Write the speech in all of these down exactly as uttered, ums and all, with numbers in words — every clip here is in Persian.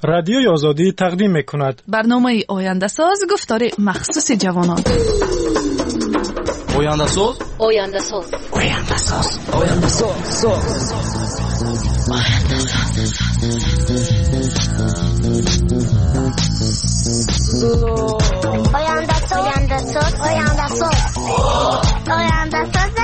رادیوی آزادی تقدیم می‌کند. برنامه آینده ساز گفتار مخصوص جوانان. آینده ساز آینده ساز آینده ساز آینده ساز آینده ساز آینده ساز آینده ساز آینده ساز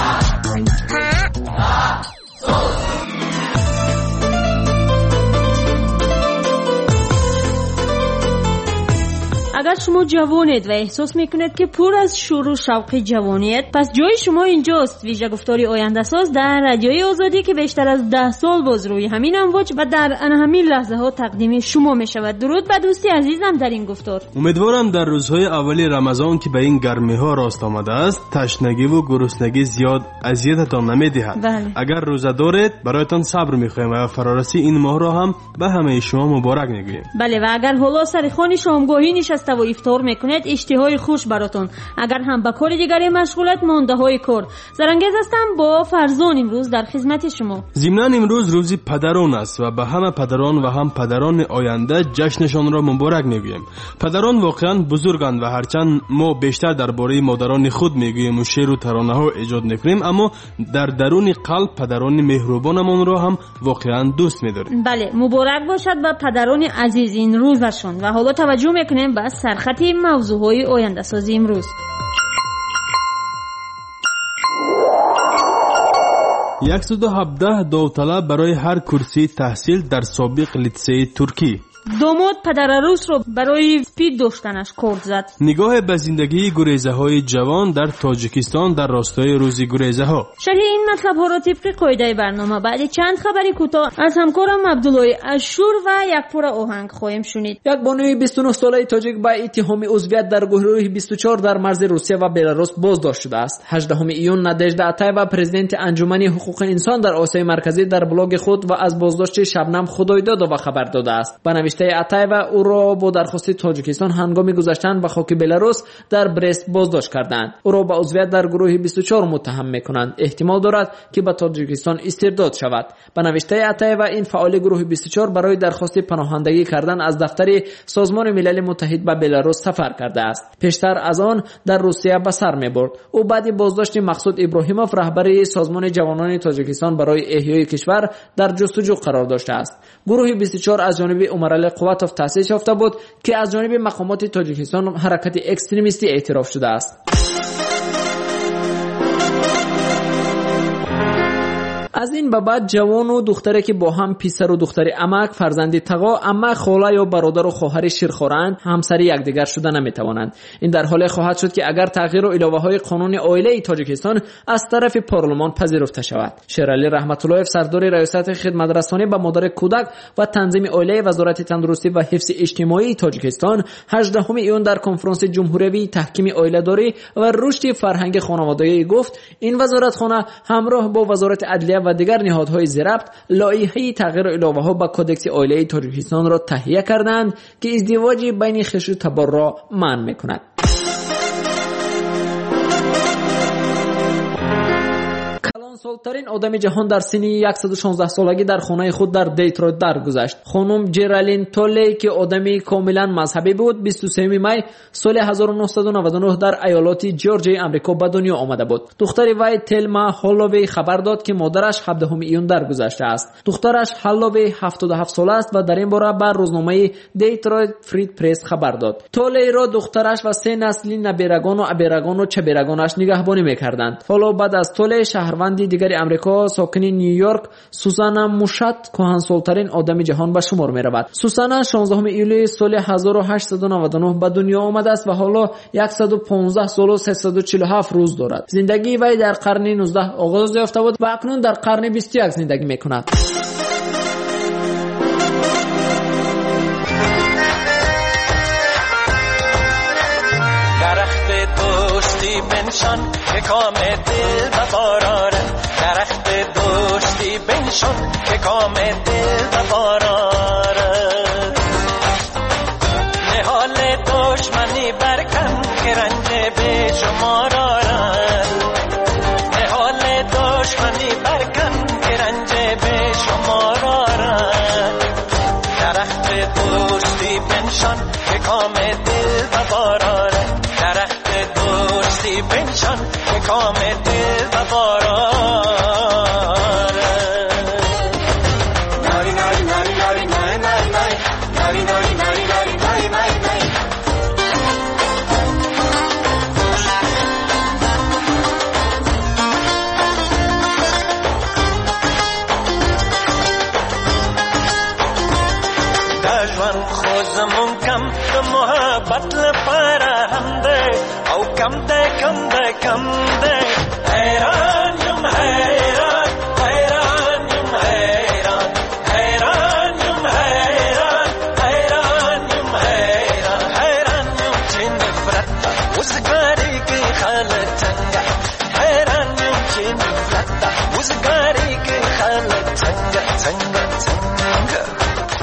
اگر شما جوانید و احساس میکنید که پر از شور و شوق جوانیت، پس جای شما اینجاست. ویژه گفتاری آینده ساز در رادیوی آزادی که بیشتر از ده سال باز روی همین امواج و در همین لحظه ها تقدیم شما می شود. درود به دوستی عزیزم در این گفتار. امیدوارم در روزهای اولی رمضان که به این گرمی ها راست آمده است، تشنگی و گرسنگی زیاد اذیتتان نمیدهد. بله. اگر روزه دارید برایتان صبر میخوایم و فرارسی این ماه را هم به همه شما مبارک میگوییم. بله، و اگر حالا سر خوان شامگاهی نشسته و افطار میکنید، اشتهای خوش براتون. اگر هم به کار دیگری مشغولت، مانده های کار. زرانگیز هستم با فرزان امروز در خدمت شما. ضمناً امروز روزی پدران است و به همه پدران و هم پدران آینده جشنشان را مبارک میگوییم. پدران واقعا بزرگند و هرچند ما بیشتر درباره مادران خود میگوییم و شعر و ترانه ها ایجاد میکنیم، اما در درون قلب پدران مهربانمان را هم واقعا دوست می‌داریم. بله، مبارک باشد به پدران عزیز این روزشون. و حالا توجه میکنیم به سرخط موضوعهای آینده سازی امروز. صد و هفده داوطلب برای هر کرسی تحصیل در سابق لیسه ترکی. داماد پدر عروس رو برای سپید داشتنش کرد زد. نگاه به زندگی گریزه های جوان در تاجیکستان در راستای روزی گریزه ها. شرح این مطلب ها را طبق قاعده برنامه بعد چند خبری کوتاه از همکارم عبدالله اشور و یک پور آهنگ خواهیم شنید. یک بانوی بیست و نه ساله تاجیک با اتهام عضویت در گروه بیست و چهار در مرز روسیه و بلاروس بازداشت شده است. هجدهم ایون نادژدا اتایوا پرزیدنت انجمن حقوق انسان در آسیای مرکزی در بلاگ خود و از بازداشت شبنم خدایداد و خبر داده است. با نوشته اتایوا او را با درخواست تاجیکستان هنگام گذشتن به خاک بلاروس در برست بازداشت کردند. او را با عضویت در گروه بیست و چهار متهم می‌کنند. احتمال دارد که به تاجیکستان استرداد شود. با نوشته اتایوا این فعال گروه بیست و چهار برای درخواست پناهندگی کردن از دفتر سازمان ملل متحد به بلاروس سفر کرده است. پیشتر از آن در روسیه به سر می‌برد. او بعد بازداشت مقصود ابراهیموف رهبر سازمان جوانان تاجیکستان برای احیای کشور در جستجو قرار داشته است. گروه بیست و چهار از جانب عمرعلی قواتوف تأسیس یافته بود که از جانب مقامات تاجیکستان حرکت اکستریمیستی اعتراف شده است. از این به بعد جوان و دختری که با هم پسر و دختر عمک، فرزند تقا، عمه، خاله یا برادر و خواهر شیرخوارند، همسر یکدیگر شده نمیتوانند. این در حالی خواهد شد که اگر تغییر و الهه‌های قانون عائله تاجیکستان از طرف پارلمان پذیرفته شود. شیرعلی رحمت اللهیف سردار ریاست خدمت رسانی به مادر کودک و تنظیم عائله وزارت تندرستی و حفظ اجتماعی تاجیکستان هجدهم ایون در کنفرانس جمهوری تحکیم عائله‌داری و رشد فرهنگ خانوادگی گفت این وزارتخانه همراه با وزارت عدلیه و دیگر نهادهای زیربط لایحه تغییر الهه‌ها به کدکس عائله تاجیکستان را تهیه کردند که ازدواج بین خش و تبار را منع می‌کند. سالترین آدم جهان در سن صد و شانزده سالگی در خانه خود در دیترویت درگذشت. خانم جرالین تولی که آدمی کاملا مذهبی بود، بیست و سوم می سال هزار و نهصد و نود و نه در ایالات جورجیا آمریکا به دنیا آمده بود. دختر وی تلما هالووی خبر داد که مادرش هفدهم ایون درگذشته است. دخترش هالووی هفتاد و هفت ساله است و در این باره بر روزنامه دیترویت فرید پرس خبر داد. تولی را دخترش و سه نسلی نبیرگان و ابیرگان و چبیرگانش نگهبانی می‌کردند. حالا بعد از تولی شهروندی دیگر امریکا ساکن نیویورک سوزانا موشات کهنسال‌ترین آدم جهان به شمار می‌رود. سوزانا شانزدهم ایولی سال هزار و هشتصد و نود و نه به دنیا آمده است و حالا صد و پانزده سال و سیصد و چهل و هفت روز دارد. زندگی وی در قرن نوزدهم آغاز یافته بود و اکنون در قرن بیست و یک زندگی می‌کند. بنشان که کام دل بباراره درخت دوستی بنشان که کام دل بباراره نهال دشمنی برکن که رنج به شما دارن نهال دشمنی برکن که رنج به شما دارن درخت دوستی بنشان که کام دل و باراره درخت دوستی بنشان که کام دل و باراره ناری ناری ناری ناری ناری ناری ناری ناری ناری ناری ناری ناری ناری دجوان خوزمون کم ده محبت لپاره هم ده او کم ده کم ده کم ده حیران یم حیران حیران یم حیران حیران یم حیران حیران یم حیران حیران یم چی نفرت وزگاری که خالتنگا حیران یم چی نفرت وزگاری که خالتنگا تنگا تنگا.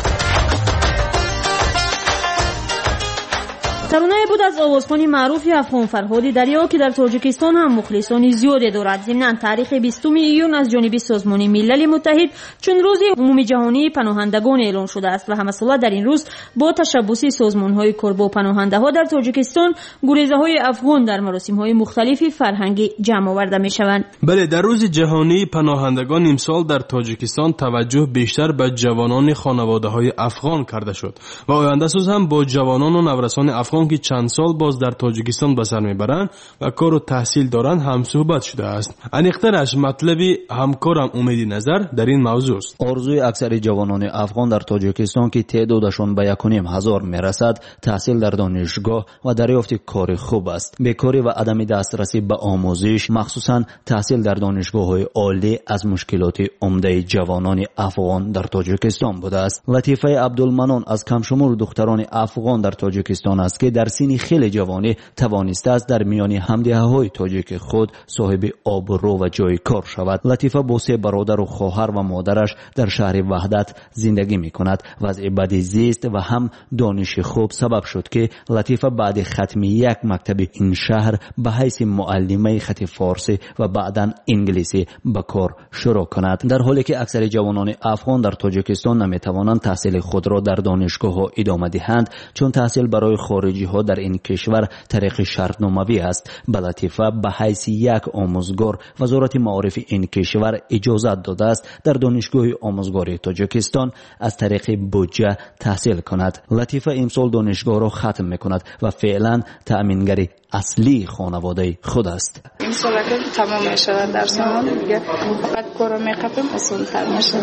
ترانه بود از آوازخوان معروف افغان فرهاد دریا که در تاجیکستان هم مخلصان زیادی دارد. ضمناً تاریخ بیستم ایون از جانب سازمان ملل متحد چون روز عمومی جهانی پناهندگان اعلان شده است و همساله در این روز با تشبث سازمان‌های کار با پناهنده‌ها در تاجیکستان گریزه‌های افغان در مراسم‌های مختلفی فرهنگی جمع آورده می‌شوند. بله، در روز جهانی پناهندگان امسال در تاجیکستان توجه بیشتر به جوانان خانواده‌های افغان کرده شد و آینده سوز هم با جوانان و نورسان افغان که چند سال باز در تاجیکستان به سر میبرند و کار و تحصیل دارند هم صحبت شده است. انیقترش مطلبی همکارم امید نظر در این موضوع است. آرزوی اکثر جوانان افغان در تاجیکستان که تعدادشان به یک و نیم هزار میرسد تحصیل در دانشگاه و دریافت کار خوب است. بیکاری و عدم دسترسی به آموزش مخصوصا تحصیل در دانشگاه‌های عالی از مشکلات عمده جوانان افغان در تاجیکستان بوده است. لطیفه عبدالمنان از کمشمول دختران افغان در تاجیکستان است که در سن خیلی جوانی توانسته است در میان همدیهه‌های تاجیک خود صاحب آبرو و جای کار شود. لطیفه با سه برادر و خواهر و مادرش در شهر وحدت زندگی می‌کند. وضع بد زیست و هم دانش خوب سبب شد که لطیفه بعد ختم یک مکتب این شهر به حیث معلمه خط فارسی و بعداً انگلیسی به کار شروع کند. در حالی که اکثر جوانان افغان در تاجیکستان نمی‌توانند تحصیل خود را در دانشگاه‌ها ادامه دهند چون تحصیل برای خارجی ها در این کشور طریق شرطنامه‌ای است. به لطیفه به حیث یک آموزگار وزارت معارف این کشور اجازه داده است در دانشگاه آموزگاری تاجیکستان از طریق بودجه تحصیل کند. لطیفه امسال دانشگاه را ختم می‌کند و فعلا تأمینگر اصلی خانواده خود است. این سال که تمام می‌شود درسمان دیگه فقط کارو می‌کنم آسان‌تر میشه.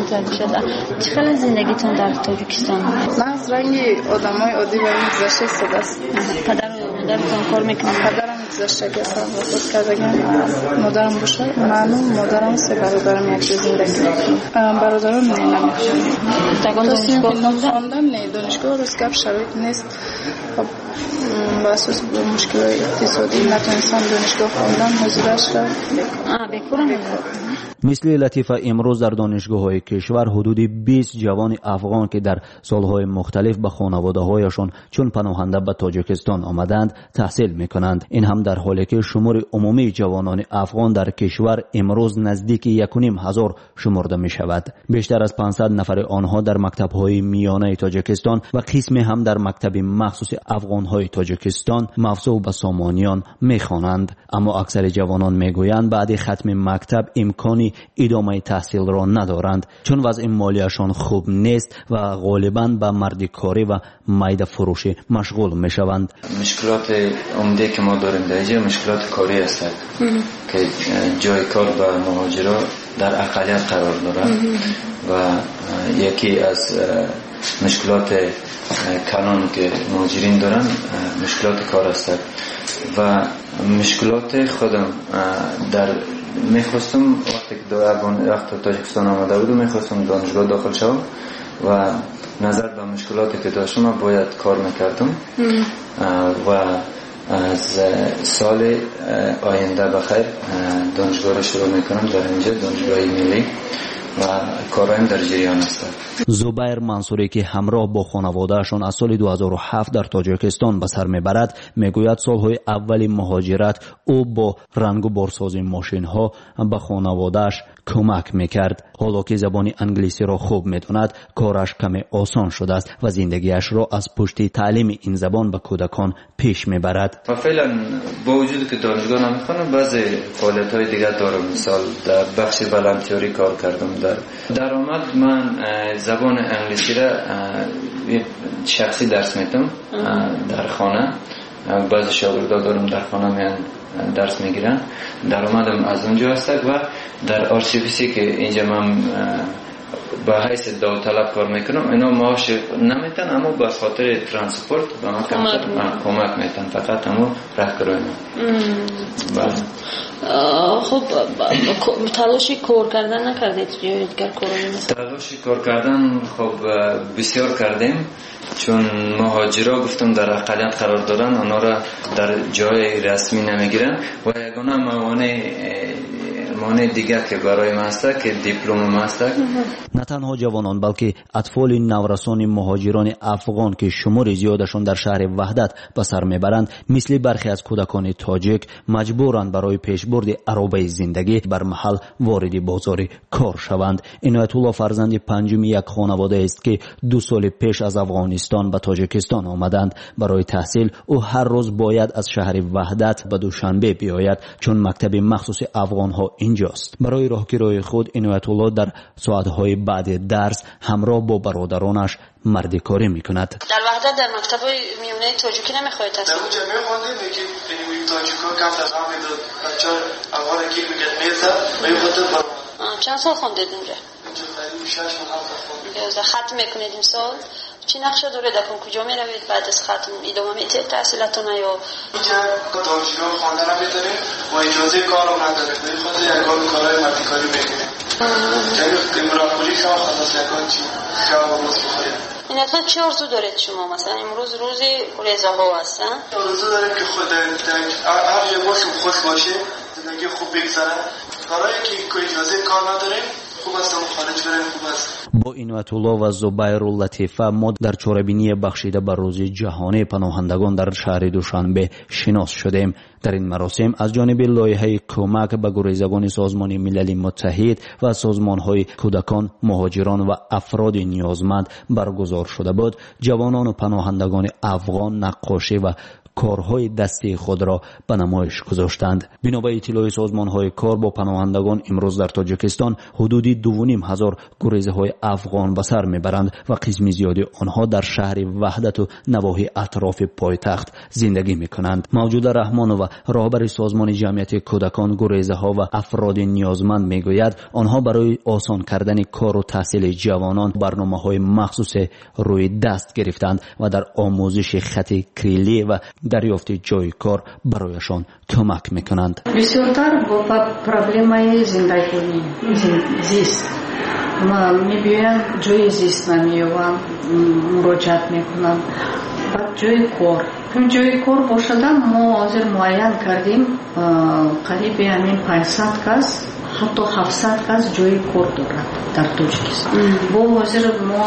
چه خیلی زندگیتون در تاجیکستان؟ من از رنگ آدمای عادی و این گذشته ساده است. پدر و مادرتون کار میکنن؟ پدرم گذشته که اصلا وفات کردن، مادرم بشه. من و مادرم سه برادرم یک جای زندگی. برادرم نه نمی‌خونن. تاگان دانشگاه خوندن نه دانشگاه روز کپ شرایط نیست. با اساس مشکلات اقتصادی نتونستم دانشگاه خوندن حضورش را بکنم. مثل لطیفه امروز در دانشگاه‌های کشور حدود بیست جوان افغان که در سالهای مختلف به خانواده‌هایشان چون پناهنده به تاجیکستان آمدند تحصیل می‌کنند. این هم در حالی که شمار عمومی جوانان افغان در کشور امروز نزدیک یک و نیم هزار شمرده می‌شود. بیشتر از پانصد نفر آنها در مکتب‌های میانه تاجیکستان و قسمی هم در مکتب مخصوص افغان‌های تاجیکستان مفسوح به سامانیان می‌خوانند. اما اکثر جوانان می‌گویند بعد ختم مکتب امکانی ادامه تحصیل را ندارند چون وضع مالیشان خوب نیست و غالباً به مردکاری و میده فروشی مشغول میشوند. مشکلات عمده که ما داریم در اینجا مشکلات کاری است که جای کار به مهاجرا در اقلیت قرار دارند و یکی از مشکلات کلان که مهاجرین دارن مشکلات کار است و مشکلات خودم در میخواستم وقتی که در وقت تاجیکستان آمده بودم میخواستم دانشگاه داخل شوم و نظر به مشکلاتی که داشتم باید کار میکردم و از سال آینده بخیر دانشگاه را شروع میکنم در اینجا دانشگاه ملی و کارایم در جریان است. زبیر منصوری که همراه با خانوادهشان از سال دو هزار و هفت در تاجیکستان به سر میبرد میگوید سالهای اول مهاجرت او با رنگ و بارسازی ماشین ها به خانوادهش کمک میکرد. حالا که زبان انگلیسی را خوب میداند کارش کمی آسان شده است و زندگیش را از پشت تعلیم این زبان به کودکان پیش میبرد. و فعلا با وجود که دانشگاه نمیخوانم بعضی فعالیت های دیگر دارم. مثال در بخش ولنتیوری کار کردم. در درآمد من زبان انگلیسی را شخصی درس میدم در خانه. بعضی شاگردان دارم در خانه میان درس میگیرن. درآمدم از اونجا هست و در آرشیویسی که اینجا من با حیث داوطلب کار میکنم اینا معاش نمیتن اما به خاطر ترانسپورت به ما کمک میتن فقط همون راهکارای بله. خب تلاشی کار کردن نکردید یا دیگر کارایی مثلا؟ تلاشی کار کردن خب بسیار کردیم چون مهاجرا گفتم در اقلیت قرار دارن اونا را در جای رسمی نمیگیرن و یگانه موانع مانع دیگر که برای ما هست که دیپلم ما هست. نه تنها جوانان بلکه اطفال نورسان مهاجران افغان که شمار زیادشان در شهر وحدت به سر میبرند مثل برخی از کودکان تاجیک مجبورند برای پیشبرد عربه زندگی بر محل وارد بازار کار شوند. عنایت الله فرزند پنجم یک خانواده است که دو سال پیش از افغانستان به تاجیکستان آمدند برای تحصیل. او هر روز باید از شهر وحدت به دوشنبه بیاید چون مکتب مخصوص افغان ها اینجاست. برای راهگیری خود عنایت الله در ساعت‌های بعد درس همراه با برادرانش مردی کاری میکند. در وحدت در مکتب‌های میونه تاجیکی نمیخواهید تحصیل؟ در اونجا میخواندیم که این تاجیک‌ها کم تفاهم میداد. بچه‌ها افغان کی میگن میرزا و این خاطر بر چند سال خوندید اونجا؟ اونجا تقریبا شش ماه هفت خوندیم. یازده ختم میکنید این سال؟ چی نقشه داره در کجا میروید بعد از ختم ادامه میدید تحصیلاتون یا اینجا دانشگاه خواندن نمیتونیم و اجازه کار هم نداره. به خاطر یگان کارهای مدی کاری میکنیم. یعنی امروزی شما خلاص یگان چی جواب واسه بخورید. این حتما چه آرزو دارید شما مثلا امروز روزی رضاها هستن؟ آرزو داریم که خود هر جا باشیم خوش باشه زندگی خوب بگذره. کارهایی که اجازه کار نداریم خوب است خارج بریم خوب است. با عنایت الله و زبیر اللطیفه ما در چهاربینی بخشیده بر روز جهانی پناهندگان در شهر دوشنبه شناس شدیم. در این مراسم از جانب لایحه کمک به گریزگان سازمان ملل متحد و سازمان‌های کودکان، مهاجران و افراد نیازمند برگزار شده بود. جوانان و پناهندگان افغان نقاشی و کارهای دستی خود را به نمایش گذاشتند. بنا به اطلاع سازمان‌های کار با پناهندگان امروز در تاجیکستان حدودی دو و نیم هزار گریزهای افغان به سر میبرند و قسم زیادی آنها در شهر وحدت و نواحی اطراف پایتخت زندگی میکنند. موجود رحمان و رهبر سازمان جمعیت کودکان، گریزها و افراد نیازمند میگوید آنها برای آسان کردن کار و تحصیل جوانان برنامه‌های مخصوص روی دست گرفتند و در آموزش خط کریلی و دریافت جای کار برایشان کمک میکنند. بسیارتر با پرابلمای زندگی زیست ما میبینم جای زیست نمیوام مراجعت میکنم بعد جای کار جای کار باشده ما حاضر معین کردیم قریب همین پانصد کس حتی هفتصد کس جای کار دارد در تاجیکستان. با حاضر ما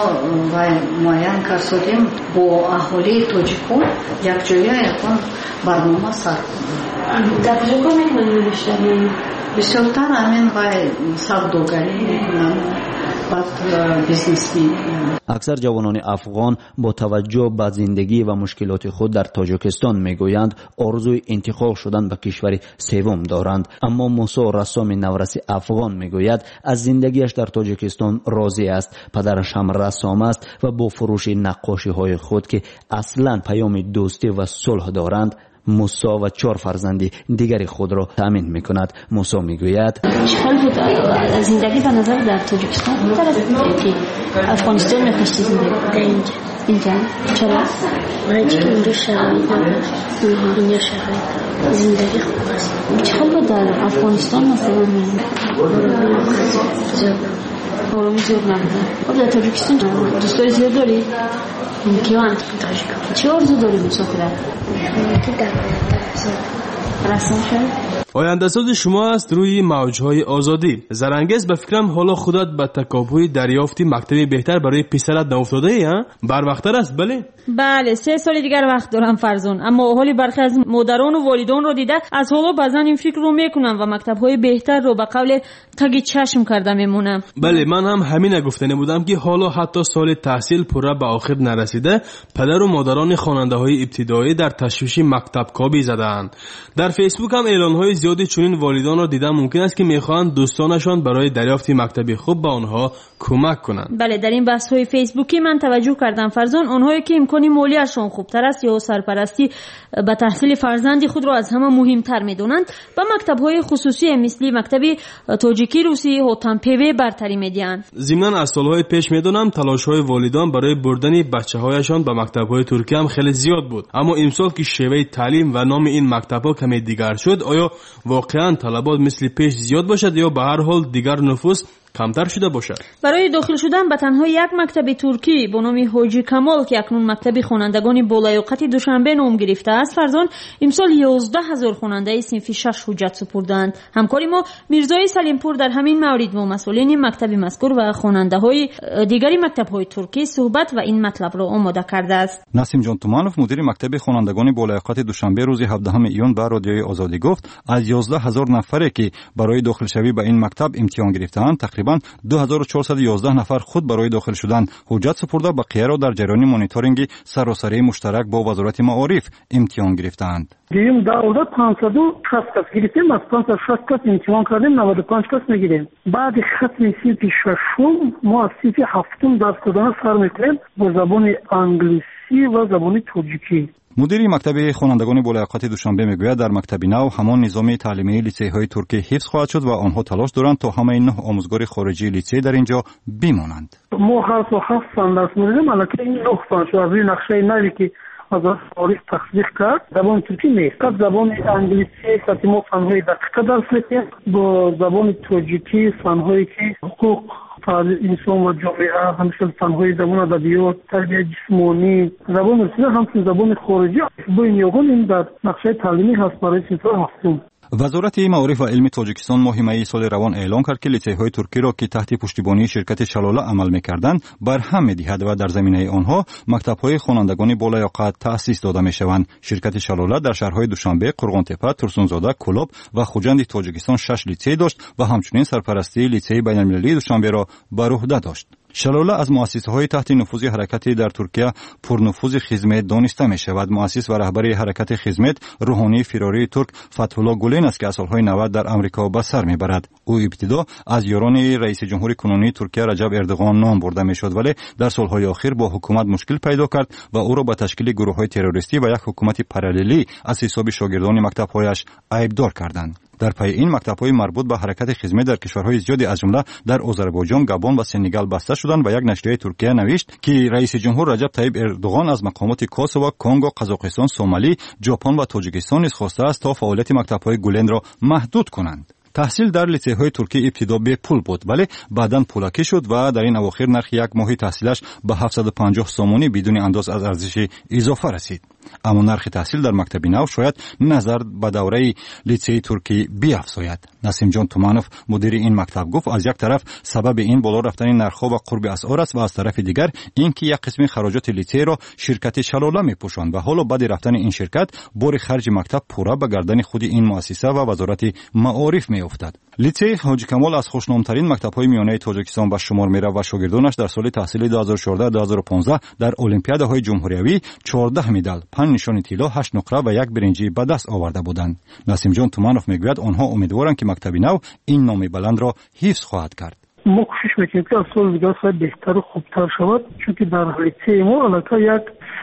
معین کردیم با اهالی تاجیکان یک جایی یکان برنامه سر کنیم. در کجا کار میکنیم بیشتر؟ بسیارتر همین باید سوداگری میکنم بعد بیزنس میکنم. اکثر جوانان افغان با توجه به زندگی و مشکلات خود در تاجیکستان میگویند آرزوی انتقال شدن به کشور سوم دارند. اما موسی رسام نورسی افغان میگوید از زندگیش در تاجیکستان راضی است. پدرش هم رسام است و با فروش نقاشی های خود که اصلا پیام دوستی و صلح دارند موسی و چهار فرزند دیگری خود را تامین میکند. موسی میگوید چطور بود زندگی به نظر در تاجیکستان بهتر از اینکه افغانستان می‌خواستی زندگی اینجا اینجا چرا؟ من که اونجا شرایط اینجا شرایط زندگی خوب است. چطور بود در افغانستان مثلا آرامی زیاد نبوده؟ خب در تاجیکستان دوستای زیاد داری؟ کیوان؟ چه آرزو داری مسافرت؟ که در باید درست رسم شد. آینده ساز شما است روی موجهای آزادی. زرنگیز به فکرم حالا خودت به تکاپوی دریافتی مکتبی بهتر برای پسرت ناافتاده ای ها؟ بر وقتر است بله؟ بله سه سال دیگر وقت دارم فرزان، اما حالی برخی از مادران و والدان رو دیده از حالا بعضا این فکر رو میکنم و مکتب‌های بهتر رو به قول تگ چشم کرده میمونم. بله من هم همین گفتنی بودم که حالا حتی سال تحصیل پورا به آخر نرسیده پدر و مادران خواننده‌های ابتدایی در تشویش مکتب کابی زدند. در فیسبوک هم اعلان‌های زیادی چنین والدان را دیدم ممکن است که میخواهند دوستانشان برای دریافت مکتبی خوب به آنها کمک کنند. بله در این بحث‌های فیسبوکی من توجه کردم فرزان، آنهایی که امکانی مالیشان خوبتر است یا سرپرستی به تحصیل فرزند خود را از همه مهمتر می‌دانند با مکتب‌های خصوصی مثل مکتبی تاجیکی روسی هوتانپیوی برتری می‌دهند. ضمناً از سال‌های پیش می‌دانم تلاش‌های والدان برای بردن بچه‌هایشان به مکتب‌های ترکیه هم خیلی زیاد بود، اما امسال که شیوه تعلیم و نام این مکتب‌ها کمی دیگر شد، آیا واقعاً طلبات مثل پیش زیاد باشد یا به هر حال دیگر نفوس کمتر شده باشد؟ برای داخل شدن به تنها یک مکتب ترکی به نام حاجی کمال که اکنون مکتب خوانندگان بالیاقت دوشنبه نام گرفته است فرزان امسال یازده هزار خواننده صنف شش حجت سپردند. همکاری ما میرزای سلیمپور در همین مورد با مسئولین مکتب مذکور و خواننده های دیگری مکتب های ترکی صحبت و این مطلب را آماده کرده است. نسیم جان تومانوف مدیر مکتب خوانندگان بالیاقت دوشنبه روز هفدهم ایون به رادیوی آزادی گفت از یازده هزار نفری که برای داخل شوی به این مکتب امتحان گرفتند تقریبا دو هزار و چهارصد و یازده نفر خود برای داخل شدن حجت سپرده بقیه را در جریان مانیتورینگ سراسری مشترک با وزارت معارف امتحان گرفتند. گیریم داوده پانصد و شصت کس گرفتیم، از پانصد و شصت کس امتحان کردیم، نود و پنج کس میگیریم. بعد ختم صنف ششم ما از صنف هفتم درس دادن سر میکنیم با زبان انگلیسی و زبان تاجیکی. مدیر مکتب خوانندگان بالیاقت دوشنبه میگوید در مکتب نو همان نظام تعلیمی لیسه‌های ترکی حفظ خواهد شد و آنها تلاش دارند تا همه نه آموزگار خارجی لیسه در اینجا بمانند. ما هر سال هفت فن درس میدیم، البته این نه فن شو از این نقشه نوی که از تاریخ تصدیق کرد زبان ترکی نیست، فقط زبان انگلیسی که ما فن‌های دقیق درس میدیم، با زبان تاجیکی فن‌هایی که حقوق انسان و جامعه، همچنین فن‌های زبان ادبیات، تربیت جسمانی، زبان روسی همچنین زبان خارجی با این یگان این در نقشه تعلیمی هست برای صنف هفتم. وزارت معارف و علم تاجیکستان ماه می سال روان اعلام کرد که لیسه‌های ترکی را که تحت پشتیبانی شرکت شلاله عمل می‌کردند برهم می‌دهد و در زمینه آنها مکتب‌های خوانندگان بالیاقت تأسیس داده می‌شوند. شرکت شلاله در شهرهای دوشنبه، قرغان‌تپه، ترسونزاده، کلاب و خوجند تاجیکستان شش لیسه داشت و همچنین سرپرستی لیسه بین‌المللی دوشنبه را بر عهده داشت. شلاله از مؤسسه‌های تحت نفوذ حرکت در ترکیه پرنفوذ خدمت دانسته می‌شود. مؤسس و رهبر حرکت خدمت روحانی فراری ترک فتح‌الله گولین است که از سال‌های نود در آمریکا به سر می‌برد. او ابتدا از یاران رئیس جمهور کنونی ترکیه رجب اردوغان نام برده می‌شد ولی در سال‌های اخیر با حکومت مشکل پیدا کرد و او را به تشکیل گروه‌های تروریستی و یک حکومت پاراللی از حساب شاگردان مکتب‌هایش عیبدار کردند. در پی این مکتب‌های مربوط به حرکت خدمت در کشورهای زیادی از جمله در آذربایجان، گابون و سنگال بسته شدند و یک نشریه ترکیه نوشت که رئیس جمهور رجب طیب اردوغان از مقامات کوسوو، کنگو، قزاقستان، سومالی، ژاپن و تاجیکستان نیز خواسته است تا فعالیت مکتب‌های گولن را محدود کنند. تحصیل در لیسه‌های ترکی ابتدا به پول بود ولی بعداً پولکی شد و در این اواخر نرخ یک ماهی تحصیلش به هفتصد و پنجاه سومونی بدون انداز از ارزش اضافه رسید. اما نرخ تحصیل در مکتب نو شاید نظر به دوره لیسه ترکی بیافزاید. نسیم جان تومانوف مدیر این مکتب گفت از یک طرف سبب این بالا رفتن نرخ‌ها و قرب اسعار است و از طرف دیگر اینکه یک قسم خراجات لیسه را شرکت شلاله می‌پوشاند و حالا بعد رفتن این شرکت بار خرج مکتب پورا به گردن خود این مؤسسه و وزارت معارف می‌افتد. لیسه حاجی کمال از خوشنام‌ترین مکتب‌های میانه تاجیکستان به شمار می‌رود و شاگردانش در سال تحصیلی دو هزار و چهارده دو هزار و پانزده در المپیادهای جمهوریوی چهارده مدال، پنج نشان طلا، هشت نقره و یک برنجی به دست آورده بودند. نسیم جان تومانوف میگوید آنها امیدوارند که مکتب نو این نام بلند را حفظ خواهد کرد. ما کوشش میکنیم که از سال دیگر شاید بهتر و خوبتر شود، چون که در لیسه ما البته یک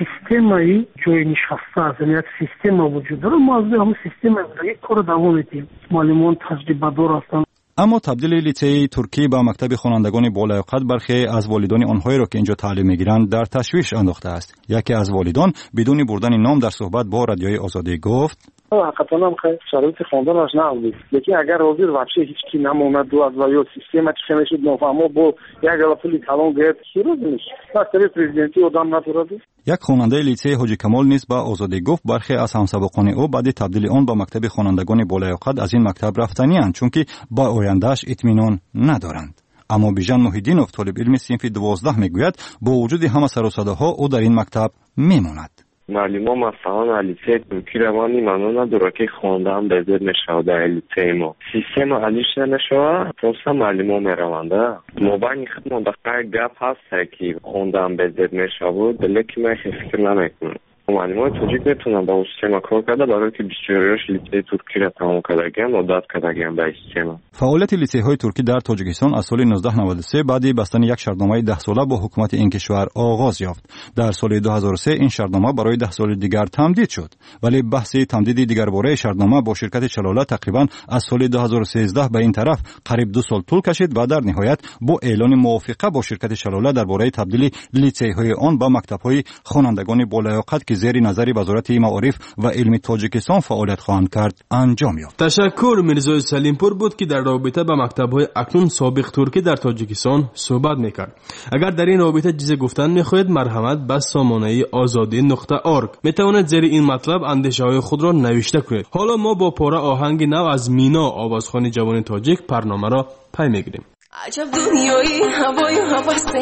سیستمی جای نشسته است، یعنی یک سیستم وجود داره. ما از همون سیستم یک کار دوام میدیم. معلمان تجربه دار هستند. اما تبدیل لیسه ترکی به مکتب خوانندگان بالیاقت برخی از والدان آنهایی را که اینجا تعلیم میگیرند در تشویش انداخته است. یکی از والدان بدون بردن نام در صحبت با رادیوی آزادی گفت: حقیقتا هم خیلی شرایط خواندنش نبود، لیکن اگر حاضر واقعا هیچ کی نموند و از وایو سیستم چه میشد نفهمو با یک غلطی کلام گرفت شروع میشه مثلا پرزیدنتی آدم نداره. یک خواننده لیسه حاجی کمال نیز با آزادی گفت برخی از همسبقان او بعد تبدیل آن به مکتب خوانندگان بالایقد از این مکتب رفتنی اند چون که با آیندهش اطمینان ندارند. اما بیژن محیدینوف طالب علم صنف دوازده میگوید با وجود همه سر و صداها او در این مکتب میماند. معلم مثلا لیسه ترکی روانی منو نداره که خواندن به زیر نشود در لیسه ما سیستم علیش نشود پروسه معلم میروانده ما بانی خود مندقه گپ هست که خواندن به زیر نشود لیکن من فکر نمیکنم معلمان تاجیک میتونن با سیستم کار کرده برای که بیست و چهار لیسه ترکی را تمام کردن و داد کردن به سیستم. فعالیت لیسه های ترکی در تاجیکستان از سال نوزده نود و سه بعد بستن یک شرطنامه ده ساله با حکومت این کشور آغاز یافت. در سال دو هزار و سه این شرطنامه برای ده سال دیگر تمدید شد، ولی بحث تمدید دیگر باره شرطنامه با شرکت شلاله تقریبا از سال دو هزار و سیزده به این طرف قریب دو سال طول کشید و در نهایت با اعلان موافقه با شرکت شلاله درباره تبدیل لیسه های آن به مکتب های خوانندگان بالایقد که زیر نظر وزارت معارف و علم تاجیکستان فعالیت خواهند کرد انجام یافت. تشکر میرزای سلیمپور بود که در رابطه با مکتب‌های اکنون سابق ترکی در تاجیکستان صحبت میکرد. اگر در این رابطه چیزی گفتن میخواهید مرحمت به سامانه آزادی نقطه org میتوانید زیر این مطلب اندیشه‌های خود را نوشته کنید. حالا ما با پاره آهنگ نو از مینا آوازخوان جوان تاجیک برنامه را پی میگیریم. عجب دنیایی هوای هوس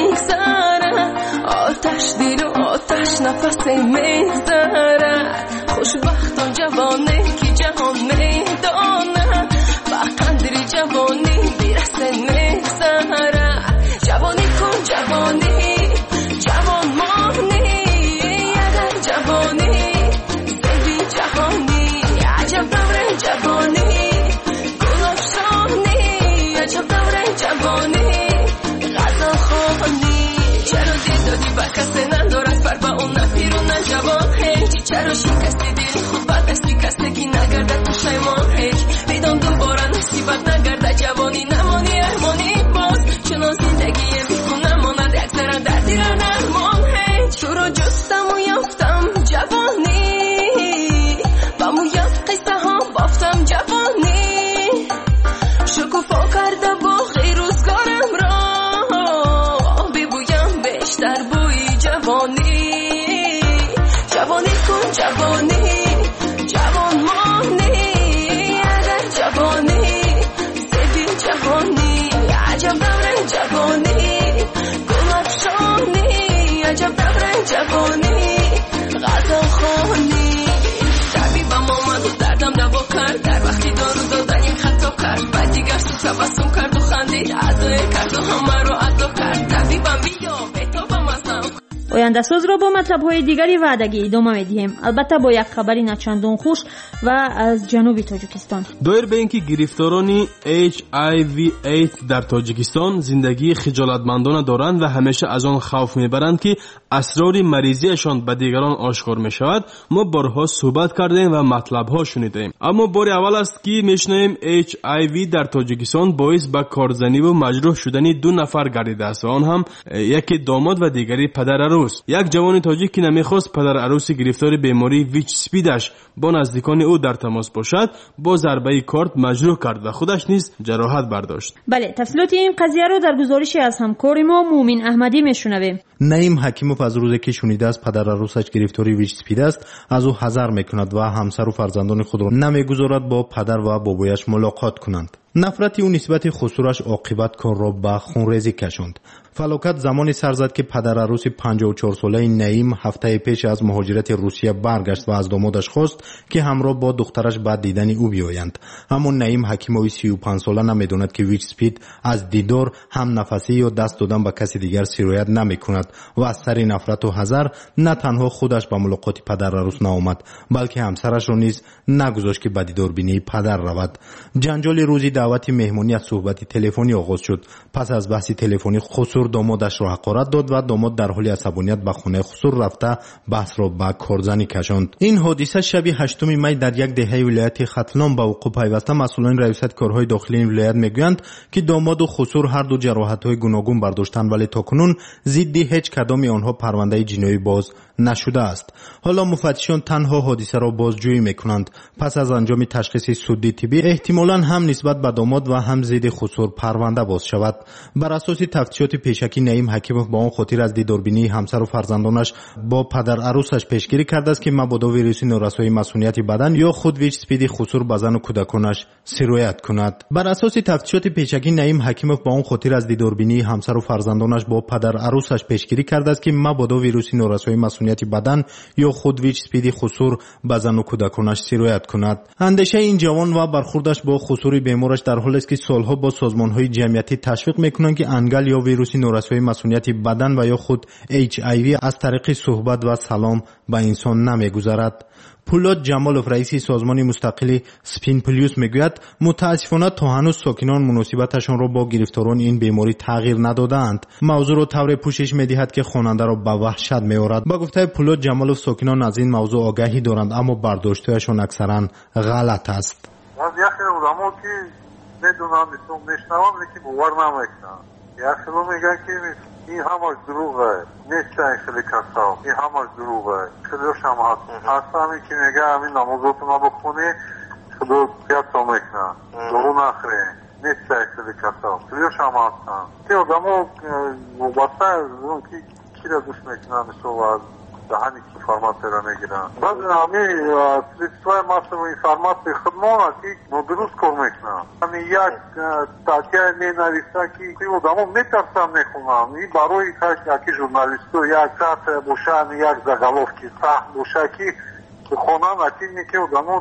میگذره آتش دل و آتش نفس میگذره خوشبختان جوانه که جهان میدانه با قدر جوانی بیرسه میگذره جوانی کن جوانی جوان مانی اگر جوانی زیبی جهانی عجب دوره جوانی گلاب شانی عجب دوره جوانی غذا خانی چرا دل دادی با کسی ندارد پر با اون نپیرون نجوان هیچی چرا شکستی دل خود بدستی کسی که نگرده تو شیمان هیچ بیدان دوباره نصیبت نگرده جوانی نمانی ارمانی باز چنان زندگی بیکن نماند یک ذره دردی را نرمان هیچ تو رو جستم و یافتم جوانی با مویت قصه ها بافتم جوانی شکوفا کرده باقی روزگارم را ببویم بیشتر بوی جوانی جوانی کن جوانی جوان مانی اگر جوانی زیبی جهانی عجب دوره جوانی گلاب شانی عجب دوره جوانی غذا خانی طبیبم آمد و دردم دوا کرد در وقتی دارو دادن یک خطا کرد بعد دیگر تو تبسم کرد و خندید عزای کرد و همه رو عدا کرد طبیبم بیا بتابم ازم. آینده ساز را با مطلب‌های دیگری وعدگی ادامه می‌دهیم، البته با یک خبری نچندان خوش و از جنوب تاجیکستان. دایر به اینکه گرفتاران اچ آی وی ایدز در تاجیکستان زندگی خجالتمندانه دارند و همیشه از آن خوف میبرند که اسرار مریضیشان به دیگران آشکار میشود، ما بارها صحبت کردیم و مطلب‌ها شنیدیم. اما بار اول است که میشنویم اچ آی وی در تاجیکستان باعث به کارزنی و مجروح شدن دو نفر گردیده است و آن هم یکی داماد و دیگری پدر عروس. یک جوان تاجیک که نمیخواست پدر عروس گرفتار بیماری ویچ سپیدش با نزدیکان او در تماس باشد با ضربه کارت مجروح کرد و خودش نیز جراحت برداشت. بله، تفصیلات این قضیه رو در گزارشی از همکار ما مومن احمدی میشنویم. نعیم حکیموف از روزی که شنیده است پدر عروسش گرفتاری ویچ سپید است از او حذر میکند و همسر و فرزندان خود را نمیگذارد با پدر و بابایش ملاقات کنند. نفرت او نسبت خسورش عاقبت کار را به خونریزی کشاند. فلاکت زمانی سر زد که پدر عروس پنجاه و چهار ساله نعیم هفته پیش از مهاجرت روسیه برگشت و از دامادش خواست که همراه با دخترش بعد دیدن او بیایند. اما نعیم حکیموی سی و پنج ساله نمیداند که ویچ سپید از دیدار، هم نفسی یا دست دادن به کسی دیگر سرایت نمیکند و از سر نفرت و حذر نه تنها خودش به ملاقات پدر عروس نآمد بلکه همسرش را نیز نگذاشت که به دیدار بینی پدر رود. جنجال روزی دعوت مهمانی از صحبت تلفنی آغاز شد. پس از بحث تلفنی خسور خسور دامادش را حقارت داد و داماد در حال عصبانیت به خانه خسور رفته بحث را به کارزنی کشاند. این حادثه شب هشتم می در یک دهه ولایت ختلان به وقوع پیوسته. مسئولان ریاست کارهای داخلی این ولایت میگویند که داماد و خسور هر دو جراحت‌های گوناگون برداشتند ولی تاکنون ضد هیچ کدام آنها پرونده جنایی باز نشده است. حالا مفتشان تنها حادثه را بازجویی میکنند. پس از انجام تشخیص سودی طبی احتمالاً هم نسبت به داماد و هم ضد خسور پرونده باز شود. بر اساس تفتیشات پیشکی نعیم حکیمов با آن خاطر از دیداربینی همسر و فرزندانش با پدر عروسش پیشگیری کرده است که مبادا ویروس نورسایی مسئولیت بدن یا خود ویچ سپید خسور به زن و کودکانش سرایت کند. بر اساس تفتیشات پیشکی نعیم حکیمov با آن خاطر از دیداربینی همسر و فرزندانش با پدر عروسش پیشگیری کرده است که مبادا ویروس نورسایی مسئولیت بدن یا خود ویچ سپید خسور به زن و کودکانش سرایت کند. اندیشه این جوان و برخوردش با خسور بیمارش در حالی است که سالها با سازمان‌های جمعیتی تشویق می‌کنند که انگل یا ویروس نورسایی مسئولیت بدن و یا خود اچ آی وی از طریق صحبت و سلام به انسان نمی‌گذرد. پولاد جمالوف رئیس سازمان مستقل سپین پلیوس میگوید متاسفانه تا هنوز ساکنان مناسبتشان را با گرفتاران این بیماری تغییر ندادند. موضوع را طور پوشش میدهد که خواننده را به وحشت میآورد. با گفته پولاد جمالوف ساکنان از این موضوع آگاهی دارند اما برداشتهایشان اکثرا غلط است. از یکی آدم‌ها که میدونم میشنوم لیکن باور نمیکنم. یکی رو میگن که این همش دروغه، نیست خیلی کسا، این همش دروغه. خیلیش هم هست. هست همی که میگه همین نمازاتون رو بخونی خدا بیاد تا میکنه. دارو نخری. نیست خیلی کسا. خیلیش هم هستن. که آدم ها مبسته از اون که کی را گوش میکنن مثل از دهانی که فرمات را میگیرن. بعد همین سلیسوی مصر و این فرمات به خدمان هست که درست کار میکنن. همین یک تاکیه می نویسته که این آدم ها میترسن میخونن. این برای یکی ژورنالیستو یک ساعت بوشن یک زگلوف که سخت بوشه که خونن اکنی که آدم ها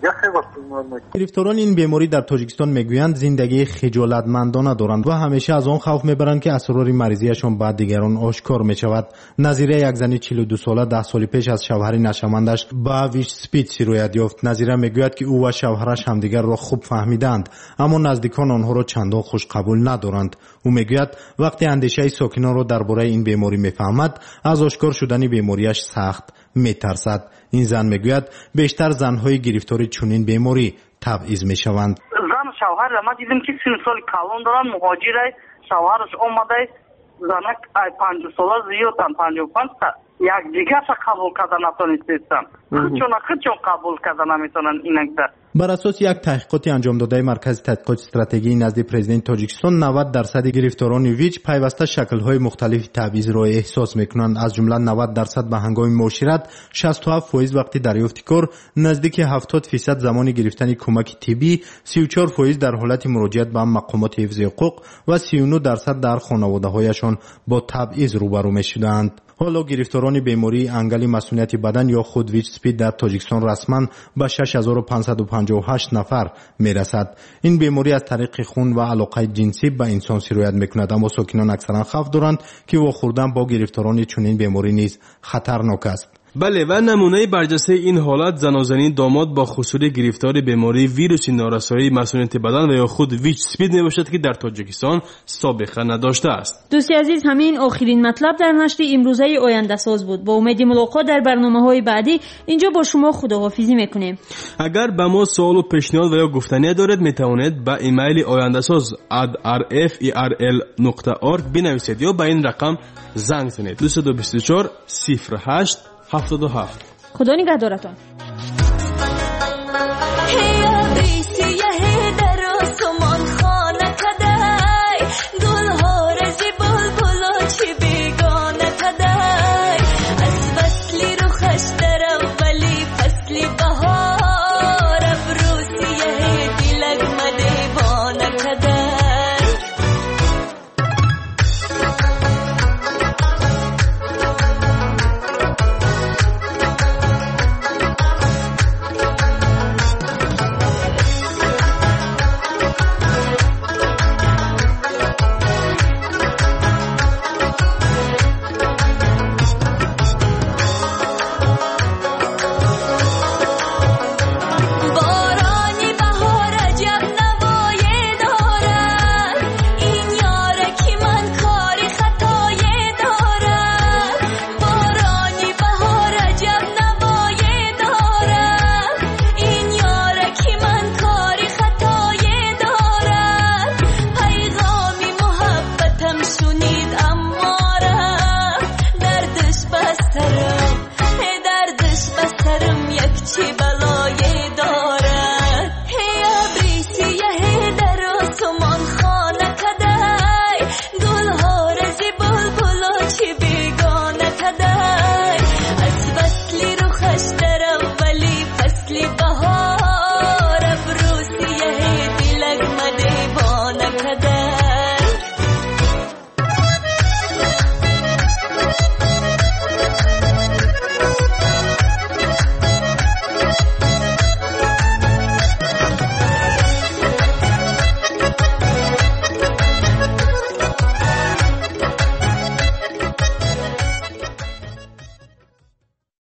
گرفتاران این بیماری در تاجیکستان میگویند زندگی خجالتمندانه دارند و همیشه از آن خوف میبرند که اسرار مریضیشان بعد دیگران آشکار میشود. نظیره یک زن چهل و دو ساله ده سال پیش از شوهر نشمندش با ویچ سپید سرایت یافت. نظیره میگوید که او و شوهرش همدیگر را خوب فهمیدند اما نزدیکان آنها را چندان خوش قبول ندارند. او میگوید وقتی اندیشه ساکنان را درباره این بیماری میفهمد از آشکار شدن بیماریش سخت میترسد. این زن میگوید بیشتر زنهای گرفتار چنین بیماری تبعیض میشوند. زن شوهر ما دیدیم که سی سال کالون دارن مهاجره شوهرش اومده زنک پنج ساله زیادن پنج و پنج یک دیگه شا قبول کردن نتونستن خودشون خودشون قبول کردن نمیتونن اینکتر. بر اساس یک تحقیقاتی انجام داده مرکز تحقیقات استراتژی نزد پرزیدنت تاجیکستان نود درصد گرفتاران ویچ پیوسته شکل‌های مختلف تبعیض را احساس می‌کنند. از جمله نود درصد به هنگام معاشرت، شصت و هفت درصد وقتی دریافت کار، نزدیک هفتاد درصد زمان گرفتن کمک طبی، سی و چهار درصد در حالت مراجعت به مقامات حفظ حقوق و سی و نه درصد در خانواده‌هایشان با تبعیض روبرو می‌شدند. حالا گرفتاران بیماری انگل مسئولیت بدن یا خود ویچ سپید در تاجیکستان رسما به شش هزار و پانصد و پنجاه و هشت نفر میرسد. این بیماری از طریق خون و علاقه جنسی به انسان سرایت میکند اما ساکنان اکثرا خوف دارند که واخوردن با گرفتاران چنین بیماری نیز خطرناک است. بله و نمونه برجسته این حالت زنازنی داماد با خسور گرفتار بیماری ویروس نارسایی مسئولیت بدن و یا خود ویچ سپید میباشد که در تاجیکستان سابقه نداشته است. دوستی عزیز همین آخرین مطلب در نشر امروزه آینده ساز بود. با امید ملاقات در برنامه‌های بعدی اینجا با شما خداحافظی میکنیم. اگر به ما سوال و پیشنهاد و یا گفتنی دارید میتوانید به ایمیل آینده ساز ات آر اف ای آر ال نقطه org بنویسید یا به این رقم زنگ زنید دو دو چهار صفر هشت هفتاد و هفت. خدا نگهدارتان. چی